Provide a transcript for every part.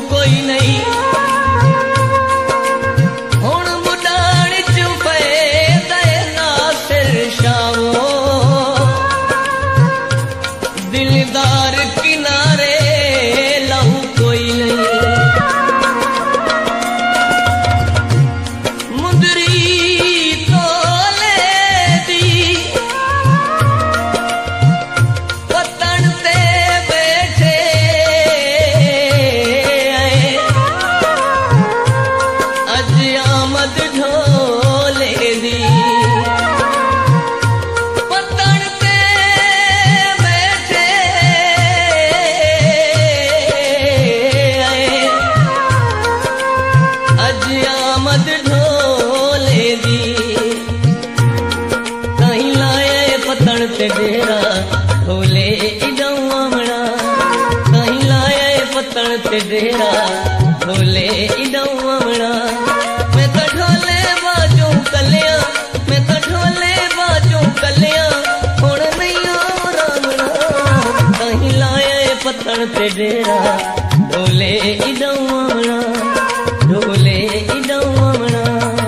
कोई नहीं हुण मुडाण च पैदा नासिर शामो दिलदार किनारे लहू कोई नहीं डेरा ढोले इडऊ आमणा कहीं लाए पतण ते डेरा ढोले इडऊ आमणा मैं तो ढोले बाजू कलिया मैं तो ढोले बाजू कलिया हुण नहीं रामणा कहीं लाए पतण ते डेरा ढोले इडऊ आमणा ढोले इडऊ आमणा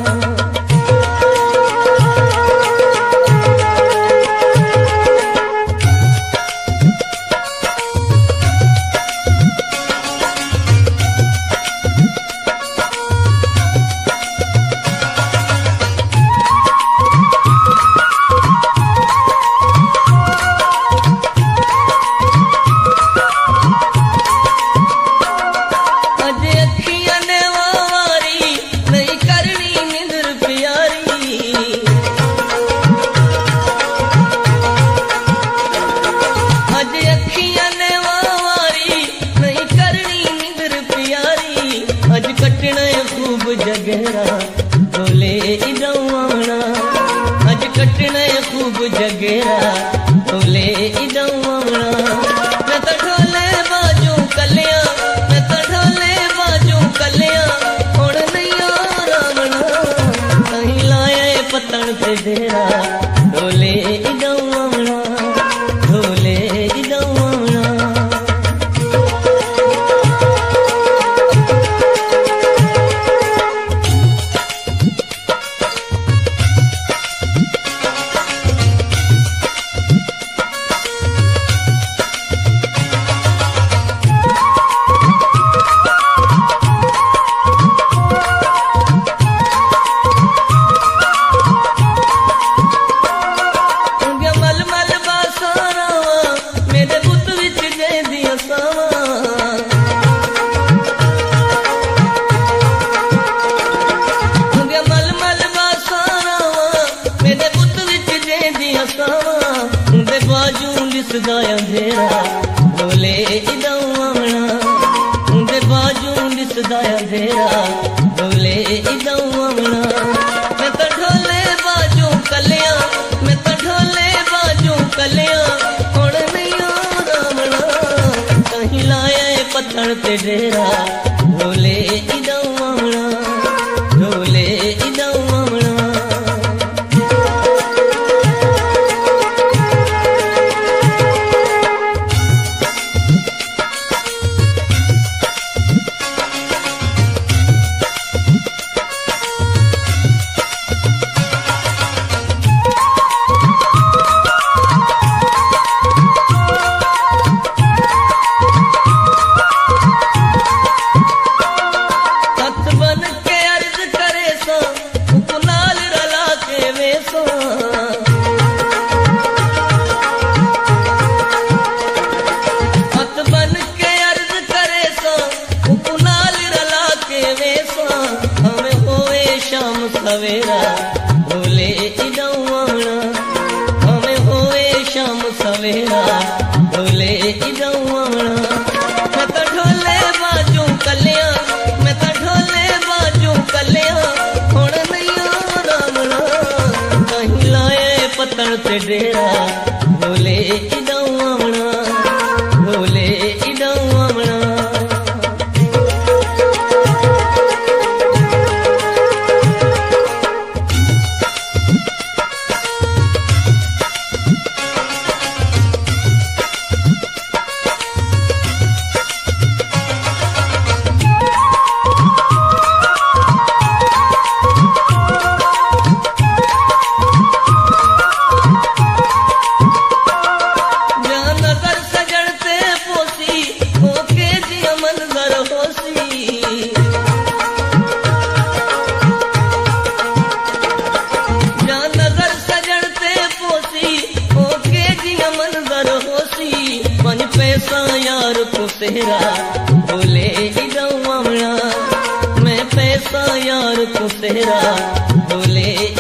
जगेरा ढोले इडऊ आमणा अज कटने खूब जगेरा ढोले इडऊ आमणा मैं तो ढोले बाजू कलिया मैं तो ढोले बाजू कलिया हुण नहीं रामणा कहीं लाए पतण ते डेरा ढोले इडऊ आमणा ढोले इडऊ आमणा लिसदाया अंधेरा ढोले इडऊ आमणा उंदे बाजू लिसदाया अंधेरा ढोले इडऊ आमणा मैं तो ढोले बाजू कलिया मैं तो ढोले बाजू कलिया हुण नहीं रामणा कहीं लाए पत्थर ते डेरा ढोले इडऊ आमणा ढोले इडऊ आमणा सवेरा ढोले इडऊ आमणा हमें होए शाम सवेरा ढोले इडऊ आमणा मैं तो ढोले बाजू कलिया मैं तो ढोले बाजू कलिया हुण नहीं रामणा कहीं लाए पतण ते डेरा ढोले इडऊ आमणा ढोले इडऊ आमणा सवेरा बोले इदौवणा मैं पैसा यार को तेरा बोले